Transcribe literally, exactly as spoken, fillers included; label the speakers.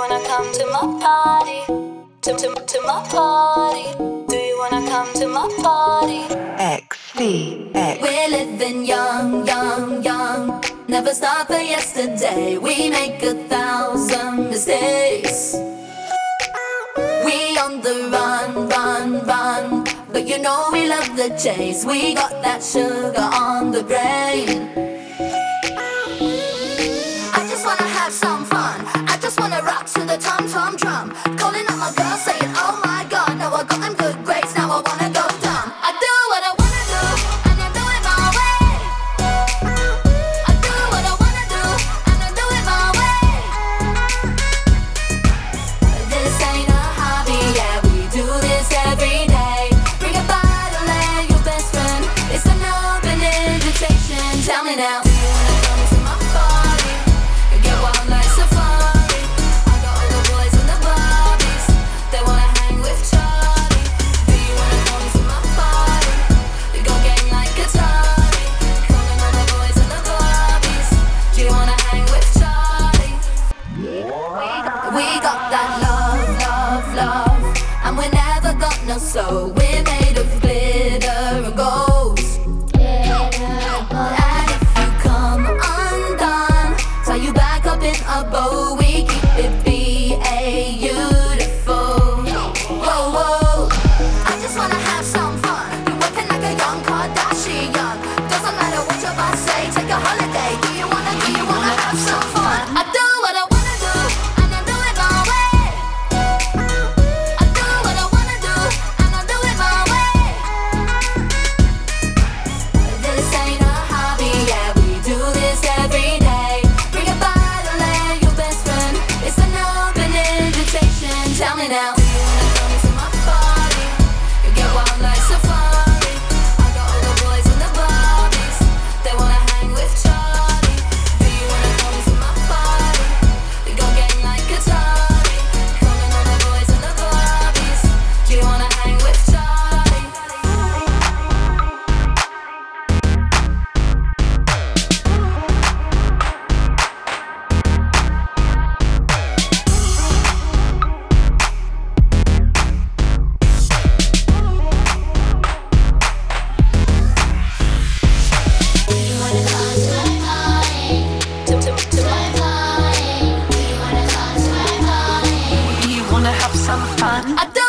Speaker 1: wanna come to my party? To, to, to my party. Do you wanna come to my party?
Speaker 2: X C X.
Speaker 3: We're living young, young, young. Never stop for yesterday. We make a thousand mistakes. We on the run, run, run. But you know we love the chase. We got that sugar on the brain. I just wanna have some fun. I just wanna rock to the tom tom drum. Calling up my girls saying, oh my god, now I got them good grades, now I wanna go dumb. I do what I wanna do, and I do it my way. I do what I wanna do, and I do it my way. This ain't a hobby, yeah, we do this every day. Bring a bottle and your best friend. It's an open invitation. Tell me now, do you wanna come to my party? Get wild like safari. I got all the boys and the Barbies. They wanna hang with Charlie. Do you wanna come to my party? We go gang like Atari. Calling all the boys and the Barbies. Do you wanna hang with Charlie? We got that love, love, love, and we never got no soul. We're made of glitter and gold. And if you come undone, tie you back up in a bow. We keep it B A beautiful. Whoa, whoa. I just wanna have some fun. You're working like a young Kardashian. Doesn't matter what your boss say. Take a holiday. Do you wanna, do you wanna have some fun? I do what I wanna do, and I do it my way. I do what I wanna do, and I do it my way. This ain't a hobby, yeah, we do this every day. Bring a bottle and your best friend. It's an open invitation. Tell me now, do you wanna come to my party? You get wild like safari. I got all the boys and the Barbies. They wanna hang with Charlie. Do you wanna come to my party? We go gang like Atari. Calling all the boys and the Barbies. Do you wanna hang with Charlie?
Speaker 1: To, to, to my
Speaker 2: You wanna have some fun?
Speaker 3: I do